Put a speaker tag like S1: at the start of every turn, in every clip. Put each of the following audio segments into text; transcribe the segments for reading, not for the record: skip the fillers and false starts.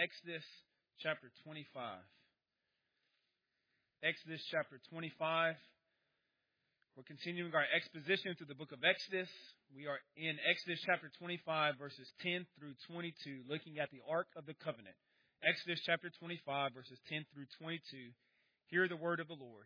S1: Exodus chapter 25. Exodus chapter 25. We're continuing our exposition through the book of Exodus. We are in Exodus chapter 25, verses 10 through 22, looking at the Ark of the Covenant. Exodus chapter 25, verses 10 through 22. Hear the word of the Lord.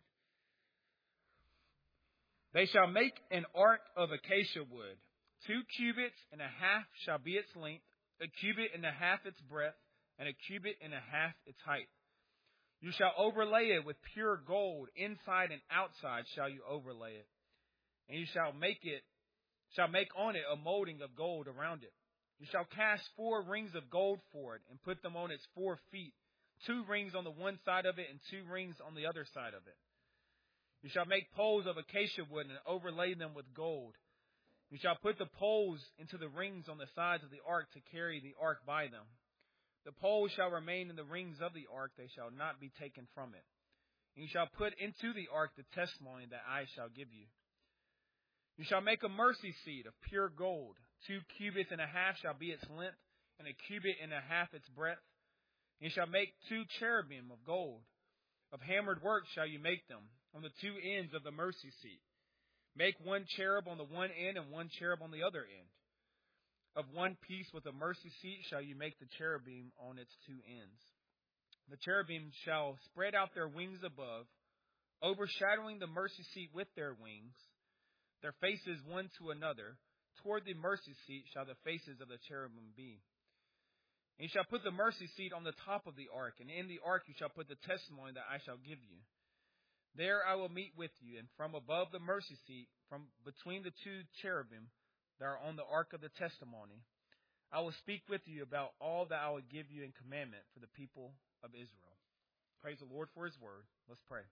S1: They shall make an ark of acacia wood. 2 cubits and a half shall be its length, a cubit and a half its breadth, and a cubit and a half its height. You shall overlay it with pure gold, inside and outside shall you overlay it. And you shall make on it a molding of gold around it. You shall cast 4 rings of gold for it, and put them on its 4 feet, 2 rings on the one side of it, and 2 rings on the other side of it. You shall make poles of acacia wood, and overlay them with gold. You shall put the poles into the rings on the sides of the ark to carry the ark by them. The poles shall remain in the rings of the ark, they shall not be taken from it. And you shall put into the ark the testimony that I shall give you. You shall make a mercy seat of pure gold. 2 cubits and a half shall be its length, and a cubit and a half its breadth. And you shall make 2 cherubim of gold. Of hammered work shall you make them, on the 2 ends of the mercy seat. Make 1 cherub on the one end, and 1 cherub on the other end. Of one piece with the mercy seat shall you make the cherubim on its 2 ends. The cherubim shall spread out their wings above, overshadowing the mercy seat with their wings, their faces one to another. Toward the mercy seat shall the faces of the cherubim be. And you shall put the mercy seat on the top of the ark, and in the ark you shall put the testimony that I shall give you. There I will meet with you, and from above the mercy seat, from between the 2 cherubim that are on the ark of the testimony, I will speak with you about all that I will give you in commandment for the people of Israel. Praise the Lord for His word. Let's pray.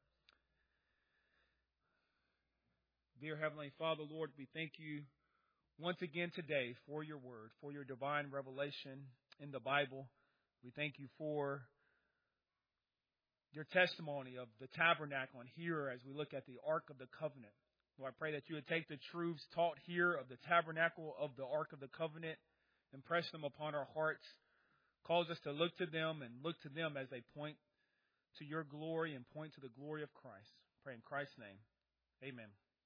S1: Dear Heavenly Father, Lord, we thank you once again today for your word, for your divine revelation in the Bible. We thank you for your testimony of the tabernacle and here as we look at the Ark of the Covenant. Lord, I pray that you would take the truths taught here of the tabernacle of the Ark of the Covenant, impress them upon our hearts, cause us to look to them and look to them as they point to your glory and point to the glory of Christ. I pray in Christ's name. Amen.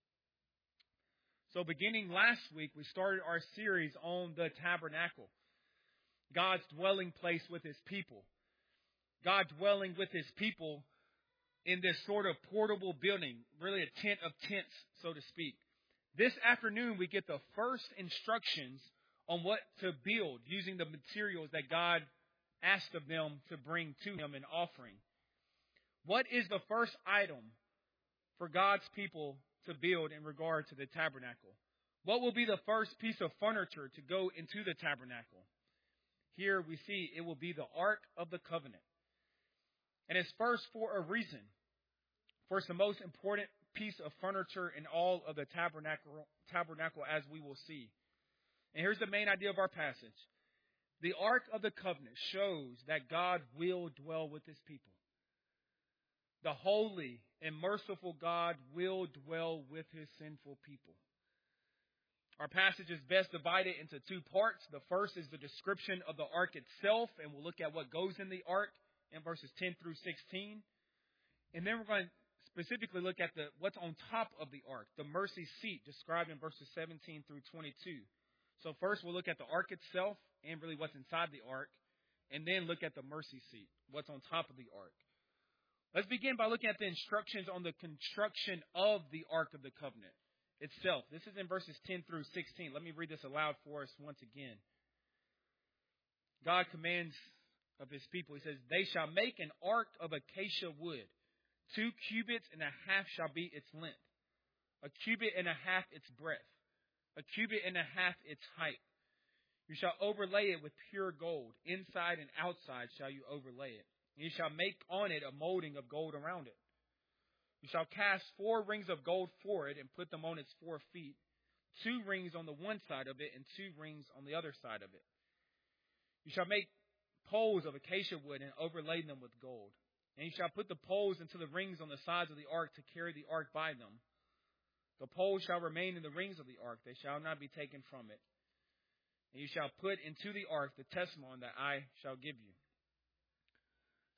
S1: So beginning last week, we started our series on the tabernacle, God's dwelling place with His people. God dwelling with His people in this sort of portable building, really a tent of tents, so to speak. This afternoon, we get the first instructions on what to build using the materials that God asked of them to bring to Him in offering. What is the first item for God's people to build in regard to the tabernacle? What will be the first piece of furniture to go into the tabernacle? Here we see it will be the Ark of the Covenant. And it's first for a reason. For it's the most important piece of furniture in all of the tabernacle as we will see. And here's the main idea of our passage. The Ark of the Covenant shows that God will dwell with His people. The holy and merciful God will dwell with His sinful people. Our passage is best divided into 2 parts. The first is the description of the ark itself, and we'll look at what goes in the ark in verses 10 through 16. And then we're going to specifically look at what's on top of the ark, the mercy seat described in verses 17 through 22. So first we'll look at the ark itself and really what's inside the ark, and then look at the mercy seat, what's on top of the ark. Let's begin by looking at the instructions on the construction of the Ark of the Covenant itself. This is in verses 10 through 16. Let me read this aloud for us once again. God commands of His people. He says, they shall make an ark of acacia wood. 2 cubits and a half shall be its length. A cubit and a half its breadth. A cubit and a half its height. You shall overlay it with pure gold. Inside and outside shall you overlay it. You shall make on it a molding of gold around it. You shall cast 4 rings of gold for it and put them on its 4 feet, 2 rings on the one side of it and 2 rings on the other side of it. You shall make poles of acacia wood and overlay them with gold. And you shall put the poles into the rings on the sides of the ark to carry the ark by them. The poles shall remain in the rings of the ark, they shall not be taken from it. And you shall put into the ark the testimony that I shall give you.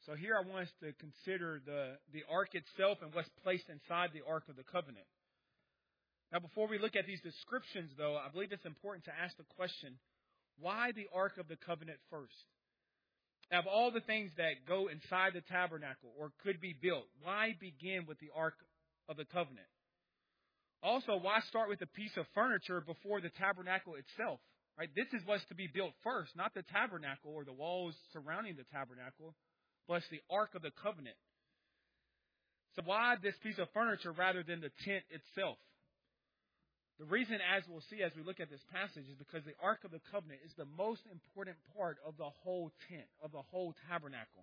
S1: So here I want us to consider the ark itself and what's placed inside the Ark of the Covenant. Now, before we look at these descriptions, though, I believe it's important to ask the question, why the Ark of the Covenant first? Of all the things that go inside the tabernacle or could be built, why begin with the Ark of the Covenant? Also, why start with a piece of furniture before the tabernacle itself? Right? This is what's to be built first, not the tabernacle or the walls surrounding the tabernacle, but it's the Ark of the Covenant. So why this piece of furniture rather than the tent itself? The reason, as we'll see as we look at this passage, is because the Ark of the Covenant is the most important part of the whole tent, of the whole tabernacle.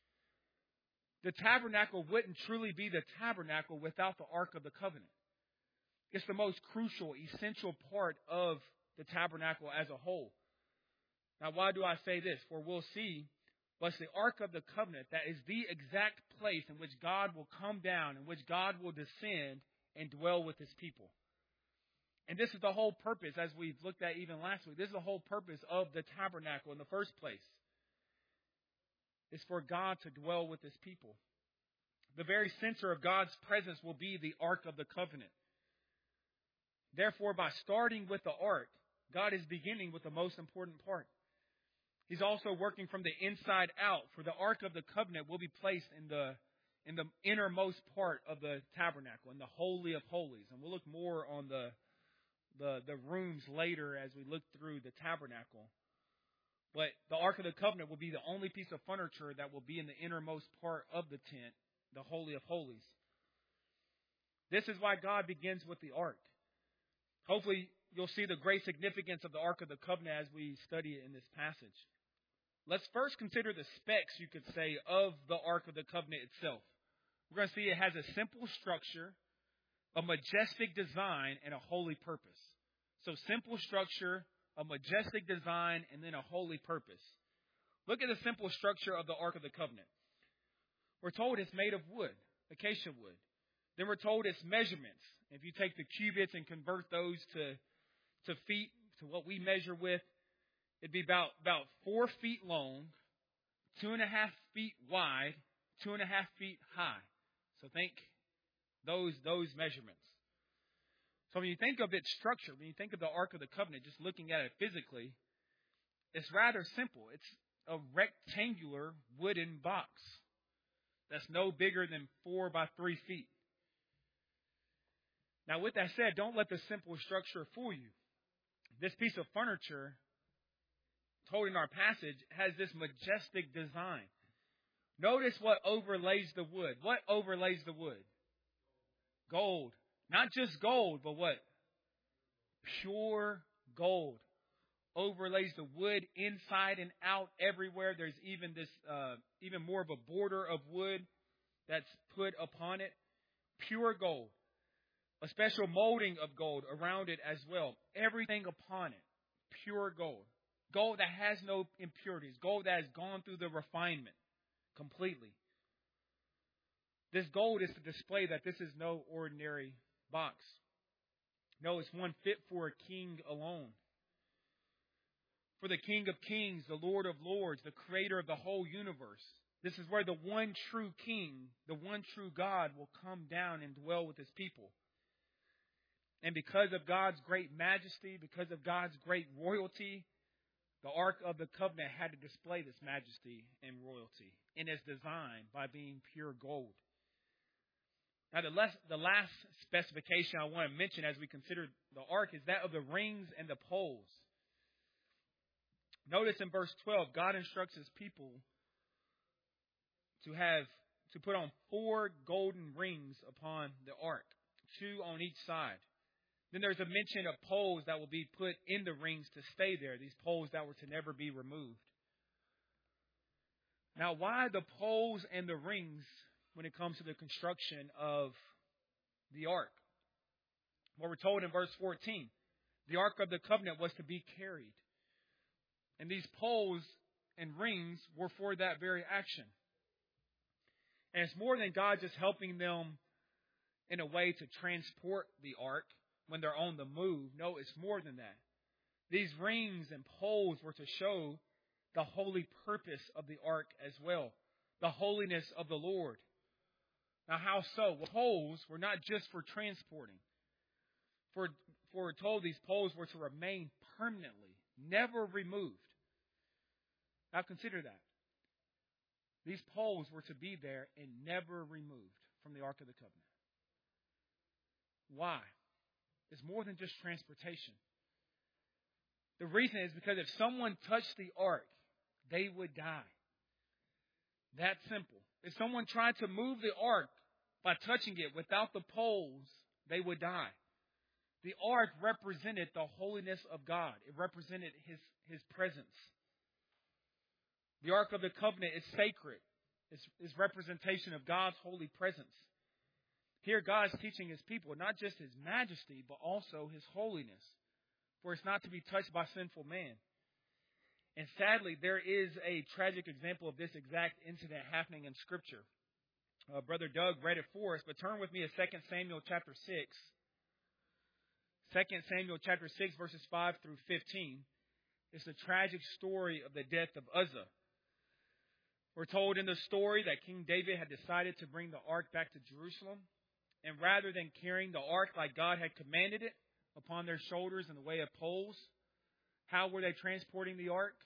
S1: The tabernacle wouldn't truly be the tabernacle without the Ark of the Covenant. It's the most crucial, essential part of the tabernacle as a whole. Now, why do I say this? For we'll see, but it's the Ark of the Covenant that is the exact place in which God will come down, in which God will descend and dwell with His people. And this is the whole purpose, as we've looked at even last week. This is the whole purpose of the tabernacle in the first place. It's for God to dwell with His people. The very center of God's presence will be the Ark of the Covenant. Therefore, by starting with the Ark, God is beginning with the most important part. He's also working from the inside out, for the Ark of the Covenant will be placed in the innermost part of the tabernacle, in the Holy of Holies. And we'll look more on the rooms later as we look through the tabernacle. But the Ark of the Covenant will be the only piece of furniture that will be in the innermost part of the tent, the Holy of Holies. This is why God begins with the Ark. Hopefully, you'll see the great significance of the Ark of the Covenant as we study it in this passage. Let's first consider the specs, you could say, of the Ark of the Covenant itself. We're going to see it has a simple structure, a majestic design, and a holy purpose. So simple structure, a majestic design, and then a holy purpose. Look at the simple structure of the Ark of the Covenant. We're told it's made of wood, acacia wood. Then we're told its measurements. If you take the cubits and convert those to feet, to what we measure with, it'd be about 4 feet long, 2.5 feet wide, 2.5 feet high. So think those measurements. So when you think of its structure, when you think of the Ark of the Covenant, just looking at it physically, it's rather simple. It's a rectangular wooden box that's no bigger than 4 by 3 feet. Now, with that said, don't let the simple structure fool you. This piece of furniture, told in our passage, has this majestic design. Notice what overlays the wood. What overlays the wood? Gold. Not just gold, but what? Pure gold. Overlays the wood inside and out everywhere. There's even this, even more of a border of wood that's put upon it. Pure gold. A special molding of gold around it as well. Everything upon it. Pure gold. Gold that has no impurities. Gold that has gone through the refinement completely. This gold is to display that this is no ordinary box. No, it's one fit for a king alone. For the King of Kings, the Lord of Lords, the Creator of the whole universe. This is where the one true King, the one true God, will come down and dwell with His people. And because of God's great majesty, because of God's great royalty, the Ark of the Covenant had to display this majesty and royalty in its design by being pure gold. Now, the last specification I want to mention as we consider the ark is that of the rings and the poles. Notice in verse 12, God instructs His people to put on 4 golden rings upon the ark, 2 on each side. Then there's a mention of poles that will be put in the rings to stay there, these poles that were to never be removed. Now, why the poles and the rings when it comes to the construction of the ark? Well, we're told in verse 14, the Ark of the Covenant was to be carried. And these poles and rings were for that very action. And it's more than God just helping them in a way to transport the ark when they're on the move. No, it's more than that. These rings and poles were to show the holy purpose of the ark as well. the holiness of the Lord. Now, how so? Well, poles were not just for transporting. For we're told these poles were to remain permanently, never removed. Now, consider that. These poles were to be there and never removed from the Ark of the Covenant. Why? It's more than just transportation. The reason is because if someone touched the ark, they would die. That simple. If someone tried to move the ark by touching it without the poles, they would die. The ark represented the holiness of God. It represented His presence. The Ark of the Covenant is sacred. It's representation of God's holy presence. Here God is teaching His people not just His majesty, but also His holiness. For it's not to be touched by sinful man. And sadly, there is a tragic example of this exact incident happening in Scripture. Brother Doug read it for us, but turn with me to 2 Samuel chapter 6. 2 Samuel chapter 6, verses 5 through 15. It's the tragic story of the death of Uzzah. We're told in the story that King David had decided to bring the ark back to Jerusalem. And rather than carrying the ark like God had commanded it upon their shoulders in the way of poles, how were they transporting the ark?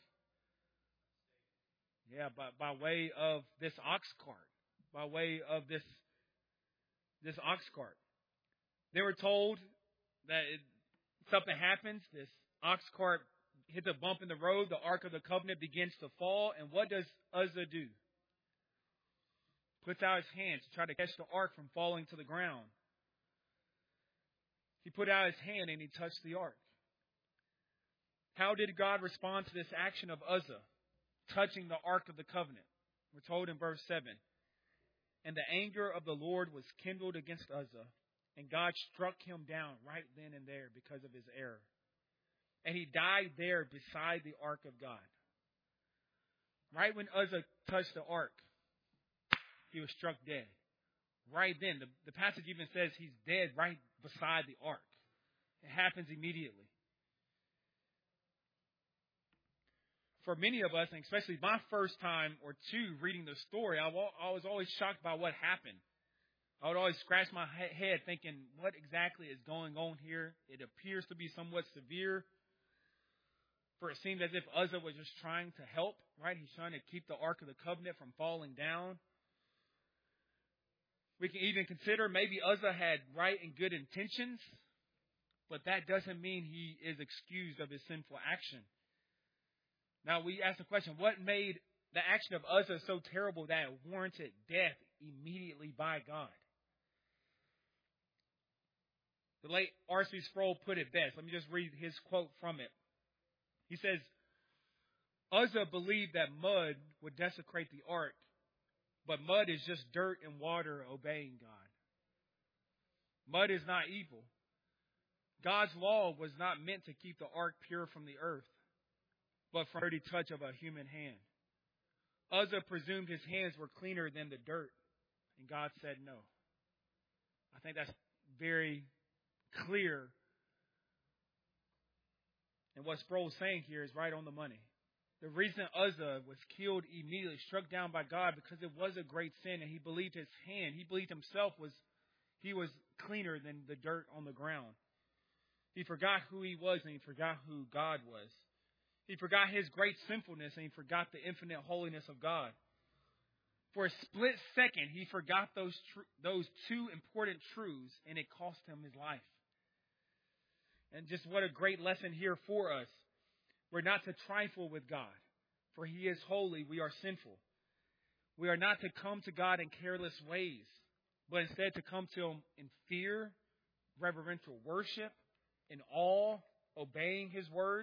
S1: Yeah, by way of this ox cart. By way of this ox cart. They were told that something happens. This ox cart hits a bump in the road. The Ark of the Covenant begins to fall. And what does Uzzah do? Puts out his hands to try to catch the ark from falling to the ground. He put out his hand and he touched the ark. How did God respond to this action of Uzzah touching the Ark of the Covenant? We're told in verse 7. And the anger of the Lord was kindled against Uzzah, and God struck him down right then and there because of his error. And he died there beside the ark of God. Right when Uzzah touched the ark, he was struck dead. Right then. The passage even says he's dead right beside the ark. It happens immediately. For many of us, and especially my first time or two reading the story, I was always shocked by what happened. I would always scratch my head thinking, what exactly is going on here? It appears to be somewhat severe. For it seemed as if Uzzah was just trying to help, right? He's trying to keep the Ark of the Covenant from falling down. We can even consider maybe Uzzah had right and good intentions, but that doesn't mean he is excused of his sinful action. Now we ask the question, what made the action of Uzzah so terrible that it warranted death immediately by God? The late R.C. Sproul put it best. Let me just read his quote from it. He says, Uzzah believed that mud would desecrate the ark, but mud is just dirt and water obeying God. Mud is not evil. God's law was not meant to keep the ark pure from the earth, but from the dirty touch of a human hand. Uzzah presumed his hands were cleaner than the dirt, and God said no. I think that's very clear. And what Sproul's saying here is right on the money. The reason Uzzah was killed immediately, struck down by God, because it was a great sin, and he believed his hand, he believed himself was cleaner than the dirt on the ground. He forgot who he was, and he forgot who God was. He forgot his great sinfulness, and he forgot the infinite holiness of God. For a split second, he forgot those two important truths, and it cost him his life. And just what a great lesson here for us. We're not to trifle with God, for He is holy, we are sinful. We are not to come to God in careless ways, but instead to come to Him in fear, reverential worship, in awe, obeying His word.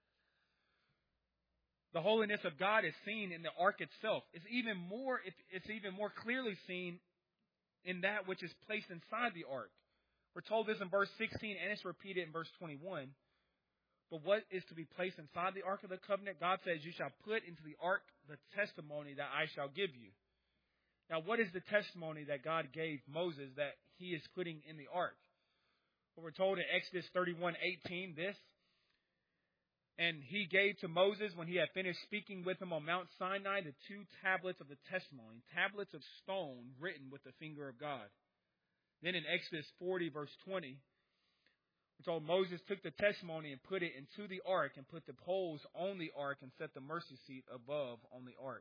S1: The holiness of God is seen in the ark itself. It's even more clearly seen in that which is placed inside the ark. We're told this in verse 16, and it's repeated in verse 21. But what is to be placed inside the Ark of the Covenant? God says, you shall put into the ark the testimony that I shall give you. Now, what is the testimony that God gave Moses that He is putting in the ark? Well, we're told in Exodus 31:18 this. And he gave to Moses, when he had finished speaking with him on Mount Sinai, the 2 tablets of the testimony, tablets of stone written with the finger of God. Then in Exodus 40, verse 20, we're told Moses took the testimony and put it into the ark and put the poles on the ark and set the mercy seat above on the ark.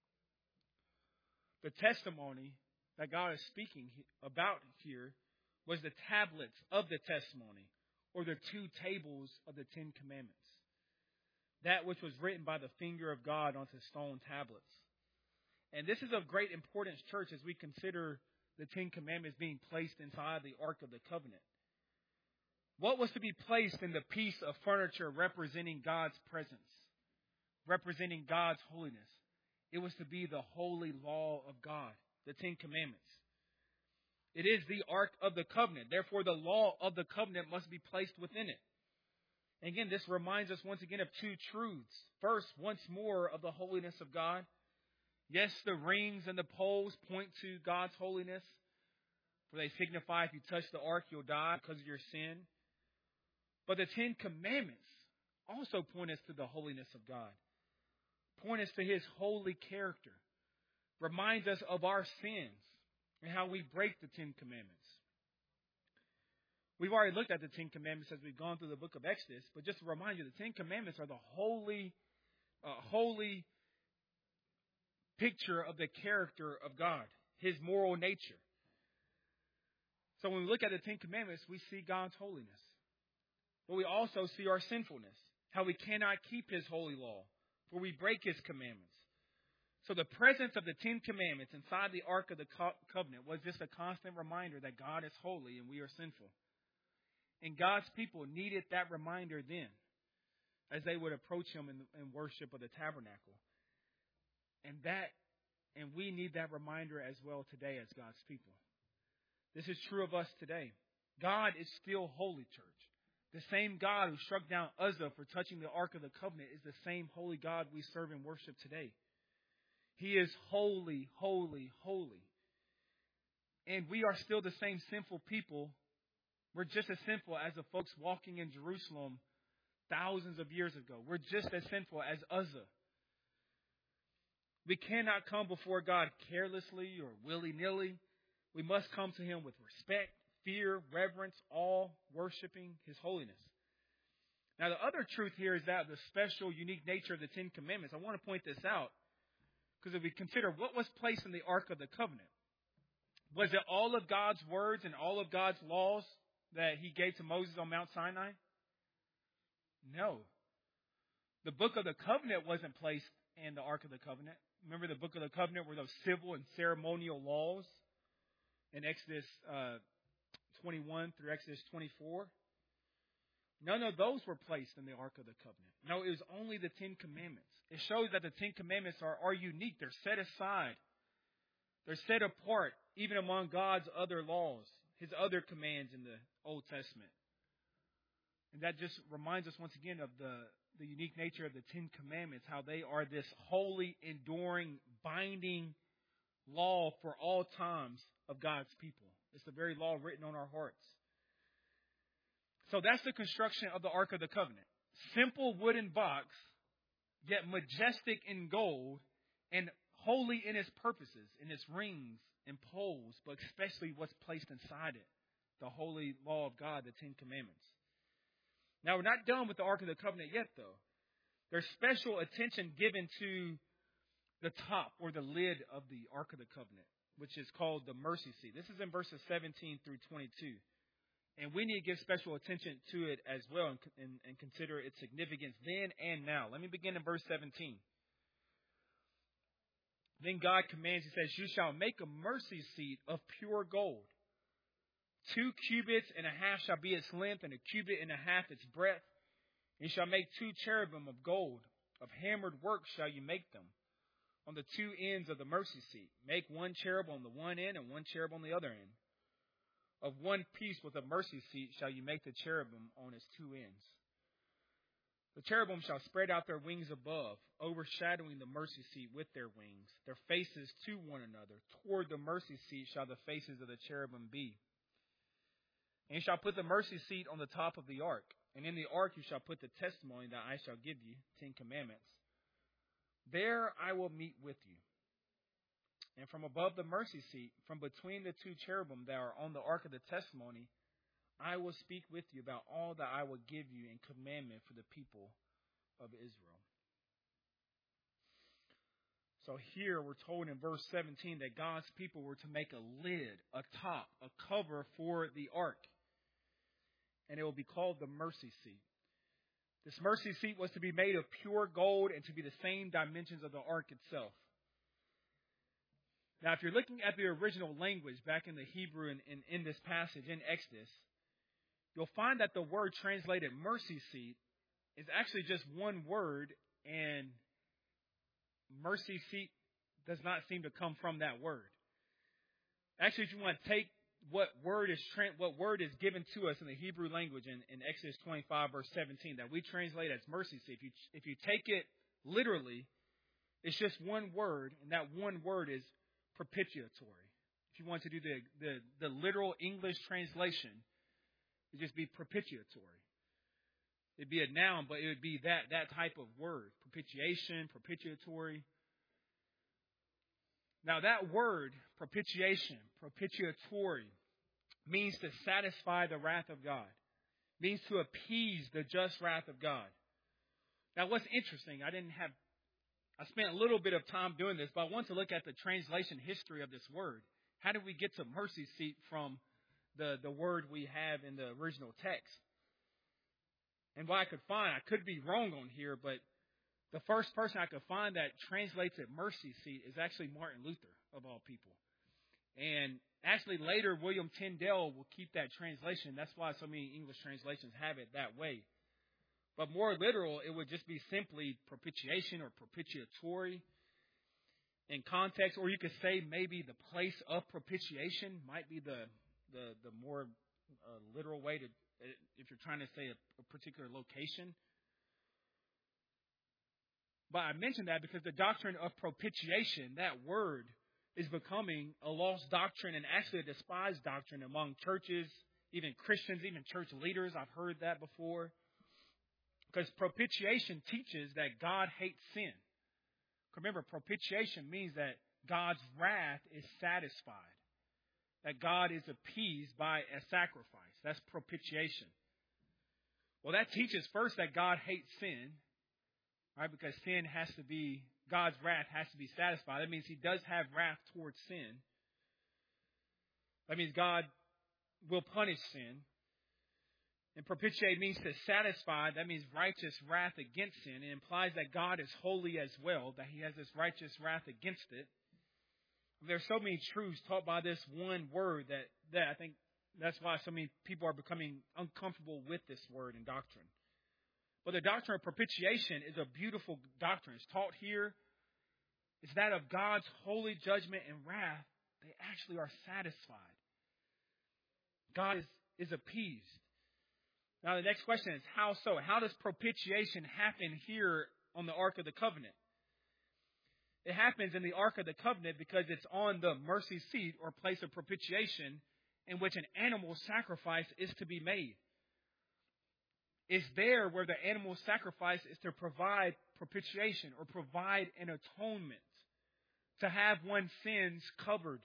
S1: The testimony that God is speaking about here was the tablets of the testimony, or the 2 tables of the 10 commandments. That which was written by the finger of God onto stone tablets. And this is of great importance, church, as we consider the 10 commandments being placed inside the Ark of the Covenant. What was to be placed in the piece of furniture representing God's presence, representing God's holiness? It was to be the holy law of God, the 10 commandments. It is the Ark of the Covenant. Therefore, the law of the covenant must be placed within it. Again, this reminds us once again of 2 truths. First, once more, of the holiness of God. Yes, the rings and the poles point to God's holiness, for they signify if you touch the ark, you'll die because of your sin. But the 10 commandments also point us to the holiness of God, point us to His holy character, reminds us of our sins and how we break the 10 commandments. We've already looked at the 10 commandments as we've gone through the book of Exodus, but just to remind you, the 10 commandments are the holy picture of the character of God, His moral nature. So when we look at the 10 commandments, we see God's holiness. But we also see our sinfulness, how we cannot keep His holy law, for we break His commandments. So the presence of the 10 commandments inside the Ark of the Covenant was just a constant reminder that God is holy and we are sinful. And God's people needed that reminder then, as they would approach Him in worship of the tabernacle. And we need that reminder as well today as God's people. This is true of us today. God is still holy, church. The same God who struck down Uzzah for touching the Ark of the Covenant is the same holy God we serve and worship today. He is holy, holy, holy. And we are still the same sinful people. We're just as sinful as the folks walking in Jerusalem thousands of years ago. We're just as sinful as Uzzah. We cannot come before God carelessly or willy-nilly. We must come to Him with respect, fear, reverence, awe, worshiping His holiness. Now, the other truth here is that the special, unique nature of the 10 Commandments. I want to point this out because if we consider what was placed in the Ark of the Covenant, was it all of God's words and all of God's laws that He gave to Moses on Mount Sinai? No. The Book of the Covenant wasn't placed in the Ark of the Covenant. Remember, the Book of the Covenant were those civil and ceremonial laws in Exodus 21 through Exodus 24. None of those were placed in the Ark of the Covenant. No, it was only the 10 Commandments. It shows that the 10 Commandments are unique. They're set aside. They're set apart, even among God's other laws, His other commands in the Old Testament. And that just reminds us once again of the unique nature of the 10 Commandments, how they are this holy, enduring, binding law for all times of God's people. It's the very law written on our hearts. So that's the construction of the Ark of the Covenant. Simple wooden box, yet majestic in gold and holy in its purposes, in its rings and poles, but especially what's placed inside it, the holy law of God, the 10 Commandments. Now, we're not done with the Ark of the Covenant yet, though. There's special attention given to the top or the lid of the Ark of the Covenant, which is called the mercy seat. This is in verses 17 through 22. And we need to give special attention to it as well and consider its significance then and now. Let me begin in verse 17. Then God commands, He says, "You shall make a mercy seat of pure gold. 2 cubits and a half shall be its length, and 1 cubit and a half its breadth. And you shall make 2 cherubim of gold. Of hammered work shall you make them on the 2 ends of the mercy seat. Make 1 cherub on the one end and 1 cherub on the other end. Of one piece with the mercy seat shall you make the cherubim on its 2 ends. The cherubim shall spread out their wings above, overshadowing the mercy seat with their wings. Their faces to one another. Toward the mercy seat shall the faces of the cherubim be. And you shall put the mercy seat on the top of the ark, And in the ark you shall put the testimony that I shall give you, 10 commandments. There I will meet with you. And from above the mercy seat, from between the 2 cherubim that are on the ark of the testimony, I will speak with you about all that I will give you in commandment for the people of Israel. So here we're told in verse 17 that God's people were to make a lid, a top, a cover for the ark. And it will be called the mercy seat. This mercy seat was to be made of pure gold and to be the same dimensions of the ark itself. Now, if you're looking at the original language back in the Hebrew and in this passage in Exodus, you'll find that the word translated mercy seat is actually just one word, and mercy seat does not seem to come from that word. Actually, if you want to take what word is given to us in the Hebrew language in Exodus 25, verse 17, that we translate as mercy seat, if you take it literally, it's just one word, and that one word is propitiatory. If you want to do the literal English translation, it'd just be propitiatory. It'd be a noun, but it would be that type of word. Propitiation, propitiatory. Now that word, propitiation, propitiatory, means to satisfy the wrath of God. Means to appease the just wrath of God. Now what's interesting, I spent a little bit of time doing this, but I want to look at the translation history of this word. How did we get to mercy seat from the word we have in the original text? And what I could find, I could be wrong on here, but the first person I could find that translates it mercy seat is actually Martin Luther, of all people. And actually later, William Tyndale will keep that translation. That's why so many English translations have it that way. But more literal, it would just be simply propitiation or propitiatory in context. Or you could say maybe the place of propitiation might be the more literal way to, if you're trying to say a particular location. But I mention that because the doctrine of propitiation, that word, is becoming a lost doctrine and actually a despised doctrine among churches, even Christians, even church leaders. I've heard that before. Because propitiation teaches that God hates sin. Remember, propitiation means that God's wrath is satisfied. That God is appeased by a sacrifice. That's propitiation. Well, that teaches first that God hates sin. Right? Because sin has to be, God's wrath has to be satisfied. That means He does have wrath towards sin. That means God will punish sin. And propitiate means to satisfy. That means righteous wrath against sin. It implies that God is holy as well, that He has this righteous wrath against it. There's so many truths taught by this one word that I think that's why so many people are becoming uncomfortable with this word and doctrine. But the doctrine of propitiation is a beautiful doctrine. It's taught here. It's that of God's holy judgment and wrath. They actually are satisfied. God is appeased. Now the next question is, how so? How does propitiation happen here on the Ark of the Covenant? It happens in the Ark of the Covenant because it's on the mercy seat or place of propitiation in which an animal sacrifice is to be made. It's there where the animal sacrifice is to provide propitiation or provide an atonement, to have one's sins covered.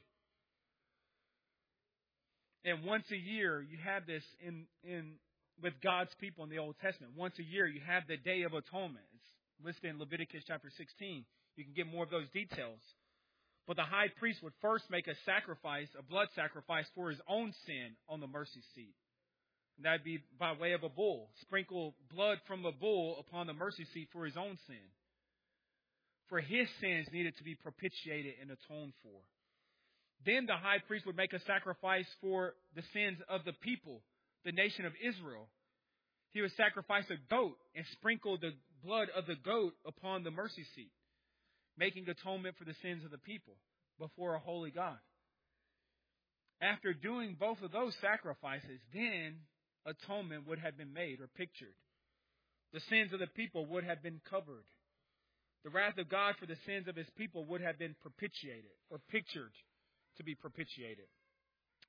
S1: And once a year, you have this with God's people in the Old Testament. Once a year, you have the Day of Atonement. It's listed in Leviticus chapter 16. You can get more of those details. But the high priest would first make a sacrifice, a blood sacrifice for his own sin on the mercy seat. And that would be by way of a bull. Sprinkle blood from a bull upon the mercy seat for his own sin. For his sins needed to be propitiated and atoned for. Then the high priest would make a sacrifice for the sins of the people, the nation of Israel. He would sacrifice a goat and sprinkle the blood of the goat upon the mercy seat, making atonement for the sins of the people before a holy God. After doing both of those sacrifices, then atonement would have been made or pictured. The sins of the people would have been covered. The wrath of God for the sins of His people would have been propitiated or pictured to be propitiated.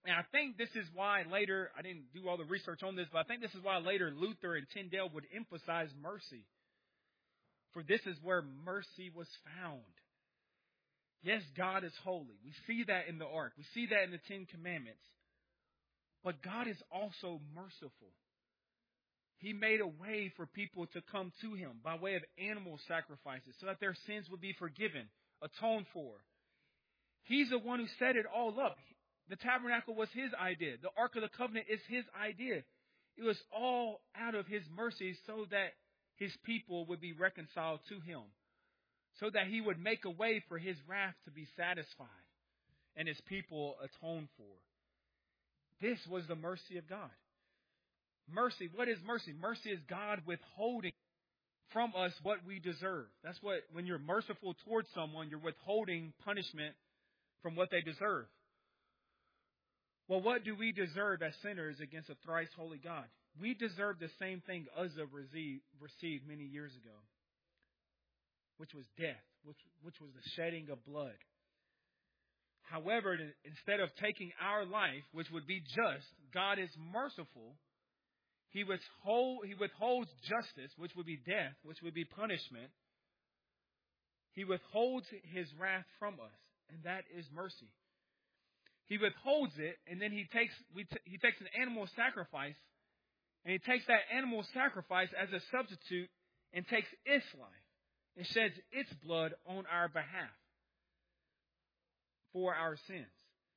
S1: And I think this is why later, I didn't do all the research on this, but I think this is why later Luther and Tyndale would emphasize mercy. For this is where mercy was found. Yes, God is holy. We see that in the Ark. We see that in the Ten Commandments. But God is also merciful. He made a way for people to come to Him by way of animal sacrifices so that their sins would be forgiven, atoned for. He's the one who set it all up. The tabernacle was His idea. The Ark of the Covenant is His idea. It was all out of His mercy so that His people would be reconciled to Him, so that He would make a way for His wrath to be satisfied and His people atoned for. This was the mercy of God. Mercy, what is mercy? Mercy is God withholding from us what we deserve. That's what, when you're merciful towards someone, you're withholding punishment from what they deserve. Well, what do we deserve as sinners against a thrice holy God? We deserve the same thing Uzzah received many years ago, which was death, which was the shedding of blood. However, instead of taking our life, which would be just, God is merciful. He withholds justice, which would be death, which would be punishment. He withholds His wrath from us, and that is mercy. He withholds it, and then He takes an animal sacrifice, and He takes that animal sacrifice as a substitute and takes its life and sheds its blood on our behalf for our sins.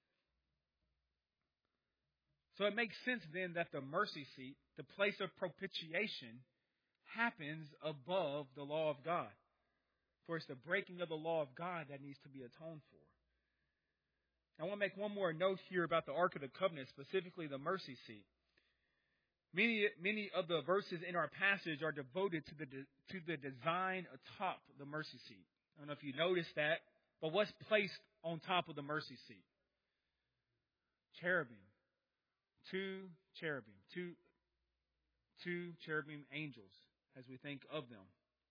S1: So it makes sense then that the mercy seat, the place of propitiation, happens above the law of God. For it's the breaking of the law of God that needs to be atoned for. I want to make one more note here about the Ark of the Covenant, specifically the mercy seat. Many of the verses in our passage are devoted to the design atop the mercy seat. I don't know if you noticed that, but what's placed on top of the mercy seat? Cherubim. Two cherubim angels, as we think of them.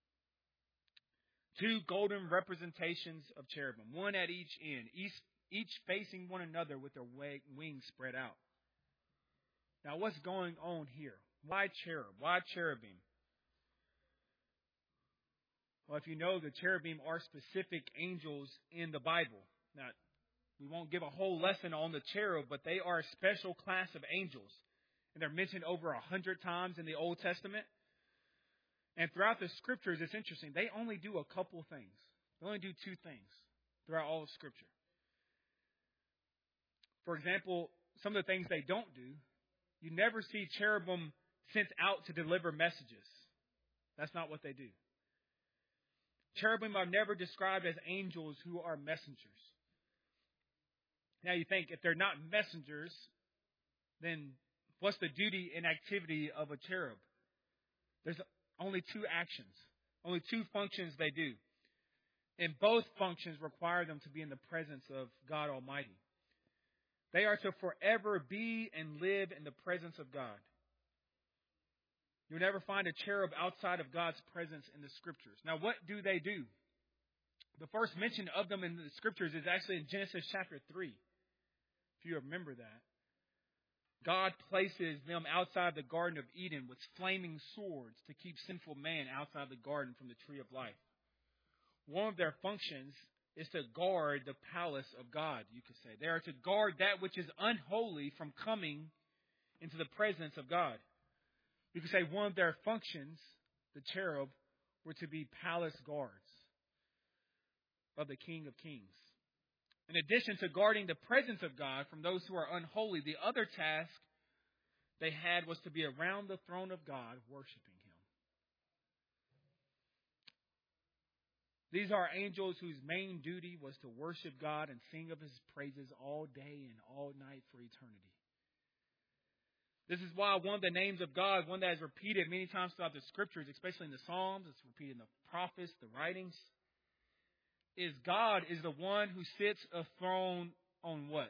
S1: Two golden representations of cherubim, one at each end, each facing one another with their wings spread out. Now, what's going on here? Why cherub? Why cherubim? Well, if you know, the cherubim are specific angels in the Bible. Now, we won't give a whole lesson on the cherub, but they are a special class of angels. And they're mentioned over 100 times in the Old Testament. And throughout the Scriptures, it's interesting. They only do a couple things. They only do two things throughout all of Scripture. For example, some of the things they don't do, you never see cherubim sent out to deliver messages. That's not what they do. Cherubim are never described as angels who are messengers. Now you think, if they're not messengers, then what's the duty and activity of a cherub? There's only two actions, only two functions they do. And both functions require them to be in the presence of God Almighty. They are to forever be and live in the presence of God. You'll never find a cherub outside of God's presence in the Scriptures. Now, what do they do? The first mention of them in the Scriptures is actually in Genesis chapter 3. If you remember that. God places them outside the Garden of Eden with flaming swords to keep sinful man outside the garden from the tree of life. One of their functions is to guard the palace of God, you could say. They are to guard that which is unholy from coming into the presence of God. You could say one of their functions, the cherub, were to be palace guards of the King of Kings. In addition to guarding the presence of God from those who are unholy, the other task they had was to be around the throne of God, worshiping Him. These are angels whose main duty was to worship God and sing of His praises all day and all night for eternity. This is why one of the names of God, one that is repeated many times throughout the Scriptures, especially in the Psalms, it's repeated in the prophets, the writings, is God is the one who sits enthroned on what?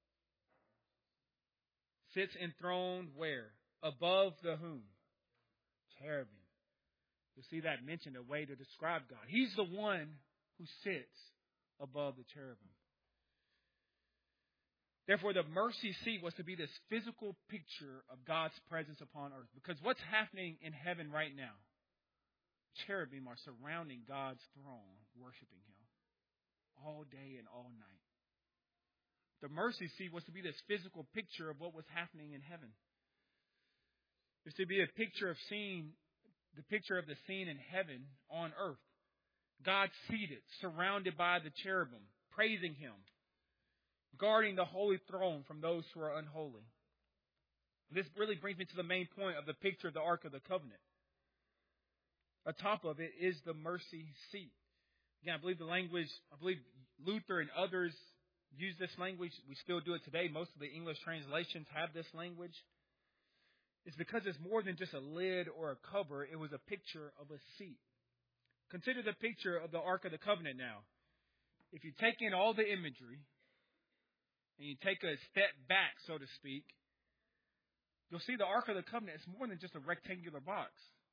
S1: Sits enthroned where? Above the whom? Cherubim. You'll see that mentioned, a way to describe God. He's the one who sits above the cherubim. Therefore, the mercy seat was to be this physical picture of God's presence upon earth. Because what's happening in heaven right now? Cherubim are surrounding God's throne, worshiping Him all day and all night. The mercy seat was to be this physical picture of what was happening in heaven. It's to be a picture of the picture of the scene in heaven on earth. God seated, surrounded by the cherubim, praising Him, guarding the holy throne from those who are unholy. This really brings me to the main point of the picture of the Ark of the Covenant. Atop of it is the mercy seat. Again, I believe Luther and others use this language. We still do it today. Most of the English translations have this language. It's because it's more than just a lid or a cover. It was a picture of a seat. Consider the picture of the Ark of the Covenant now. If you take in all the imagery and you take a step back, so to speak, you'll see the Ark of the Covenant is more than just a rectangular box.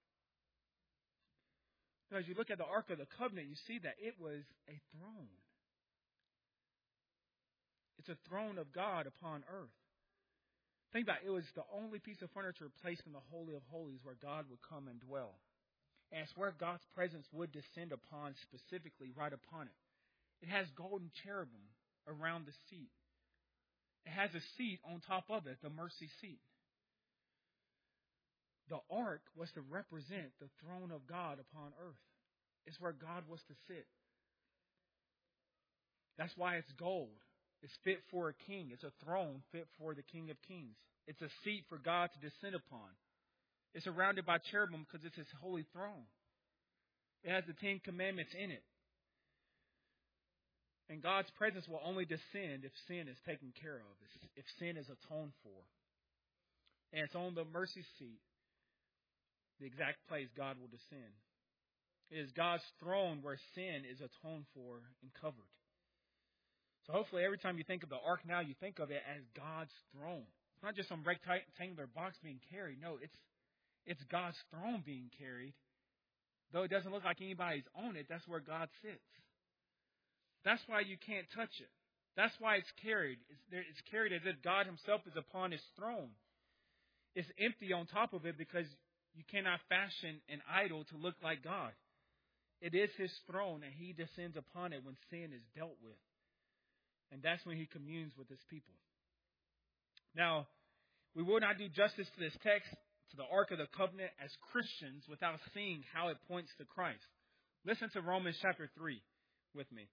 S1: As you look at the Ark of the Covenant, you see that it was a throne. It's a throne of God upon earth. Think about it. It was the only piece of furniture placed in the Holy of Holies where God would come and dwell. And it's where God's presence would descend upon, specifically right upon it. It has golden cherubim around the seat. It has a seat on top of it, the mercy seat. The ark was to represent the throne of God upon earth. It's where God was to sit. That's why it's gold. It's fit for a king. It's a throne fit for the King of Kings. It's a seat for God to descend upon. It's surrounded by cherubim because it's His holy throne. It has the 10 Commandments in it. And God's presence will only descend if sin is taken care of, if sin is atoned for. And it's on the mercy seat, the exact place God will descend. It is God's throne where sin is atoned for and covered. So hopefully every time you think of the ark now, you think of it as God's throne. It's not just some rectangular box being carried. No, it's God's throne being carried. Though it doesn't look like anybody's on it, that's where God sits. That's why you can't touch it. That's why it's carried. It's carried as if God Himself is upon His throne. It's empty on top of it because you cannot fashion an idol to look like God. It is His throne, and He descends upon it when sin is dealt with. And that's when He communes with His people. Now, we will not do justice to this text, to the Ark of the Covenant, as Christians without seeing how it points to Christ. Listen to Romans chapter 3 with me.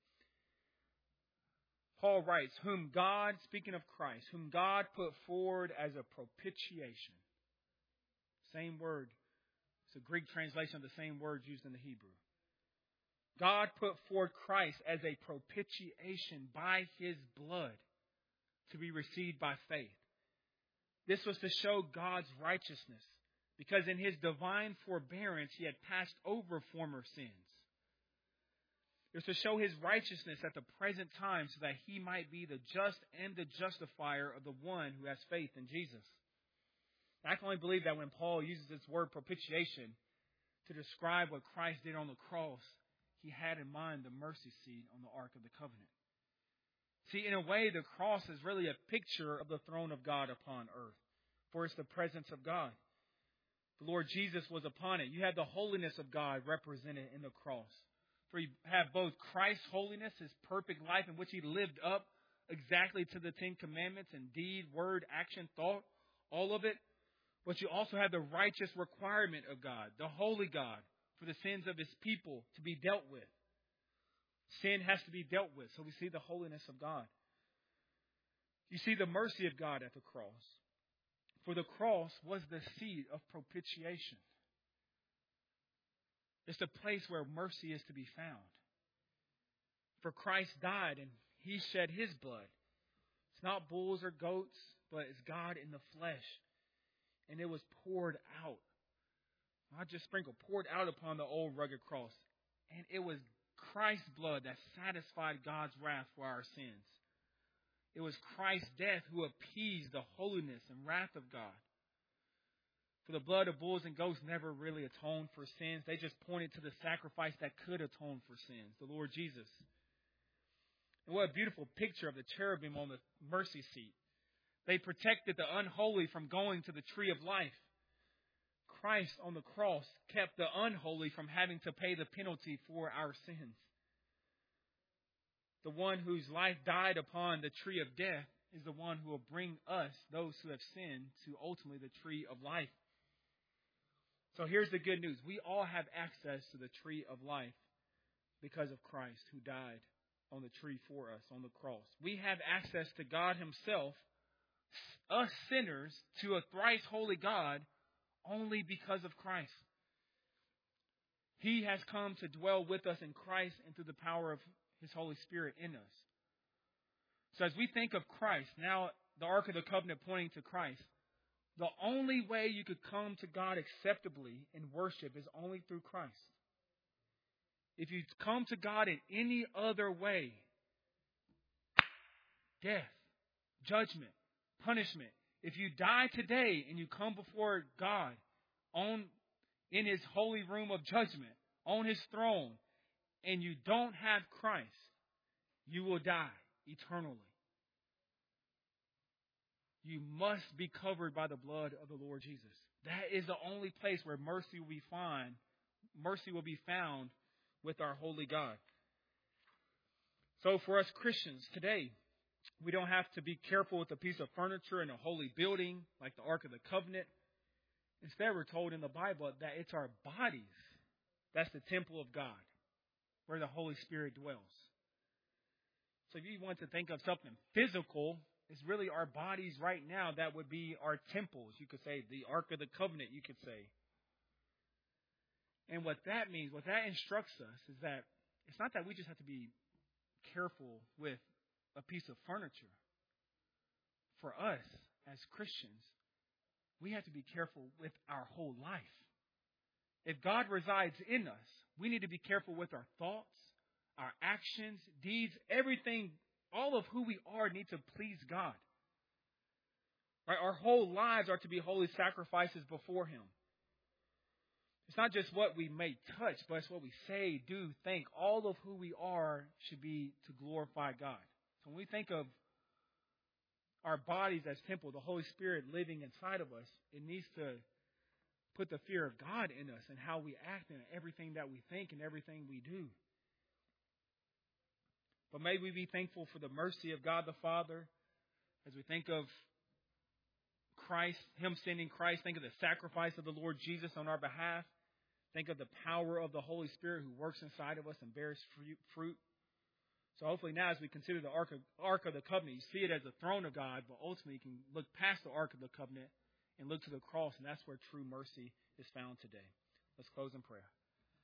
S1: Paul writes, whom God, speaking of Christ, whom God put forward as a propitiation. Same word. It's a Greek translation of the same word used in the Hebrew. God put forward Christ as a propitiation by His blood to be received by faith. This was to show God's righteousness, because in His divine forbearance He had passed over former sins. It was to show His righteousness at the present time so that He might be the just and the justifier of the one who has faith in Jesus. I can only believe that when Paul uses this word propitiation to describe what Christ did on the cross, he had in mind the mercy seat on the Ark of the Covenant. See, in a way, the cross is really a picture of the throne of God upon earth, for it's the presence of God. The Lord Jesus was upon it. You had the holiness of God represented in the cross. For you have both Christ's holiness, His perfect life in which He lived up exactly to the 10 Commandments in deed, word, action, thought, all of it. But you also have the righteous requirement of God, the holy God, for the sins of His people to be dealt with. Sin has to be dealt with, so we see the holiness of God. You see the mercy of God at the cross. For the cross was the seat of propitiation. It's the place where mercy is to be found. For Christ died and He shed His blood. It's not bulls or goats, but it's God in the flesh. And it was poured out. Not just sprinkled, poured out upon the old rugged cross. And it was Christ's blood that satisfied God's wrath for our sins. It was Christ's death who appeased the holiness and wrath of God. For the blood of bulls and goats never really atoned for sins. They just pointed to the sacrifice that could atone for sins, the Lord Jesus. And what a beautiful picture of the cherubim on the mercy seat. They protected the unholy from going to the tree of life. Christ on the cross kept the unholy from having to pay the penalty for our sins. The one whose life died upon the tree of death is the one who will bring us, those who have sinned, to ultimately the tree of life. So here's the good news. We all have access to the tree of life because of Christ who died on the tree for us on the cross. We have access to God Himself, us sinners, to a thrice holy God only because of Christ. He has come to dwell with us in Christ and through the power of His Holy Spirit in us. So as we think of Christ, now the Ark of the Covenant pointing to Christ, the only way you could come to God acceptably in worship is only through Christ. If you come to God in any other way, death, judgment, punishment. If you die today and you come before God in His holy room of judgment, on His throne, and you don't have Christ, you will die eternally. You must be covered by the blood of the Lord Jesus. That is the only place where mercy will be found with our holy God. So for us Christians today, we don't have to be careful with a piece of furniture in a holy building like the Ark of the Covenant. Instead, we're told in the Bible that it's our bodies that's the temple of God, where the Holy Spirit dwells. So if you want to think of something physical, it's really our bodies right now that would be our temples. You could say the Ark of the Covenant, you could say. And what that means, what that instructs us, is that it's not that we just have to be careful with a piece of furniture. For us, as Christians, we have to be careful with our whole life. If God resides in us, we need to be careful with our thoughts, our actions, deeds, everything. All of who we are need to please God. Right? Our whole lives are to be holy sacrifices before Him. It's not just what we may touch, but it's what we say, do, think. All of who we are should be to glorify God. So when we think of our bodies as temple, the Holy Spirit living inside of us, it needs to put the fear of God in us and how we act in everything that we think and everything we do. But may we be thankful for the mercy of God the Father as we think of Christ, Him sending Christ. Think of the sacrifice of the Lord Jesus on our behalf. Think of the power of the Holy Spirit who works inside of us and bears fruit. So hopefully now as we consider the Ark of the Covenant, you see it as the throne of God, but ultimately you can look past the Ark of the Covenant and look to the cross, and that's where true mercy is found today. Let's close in prayer.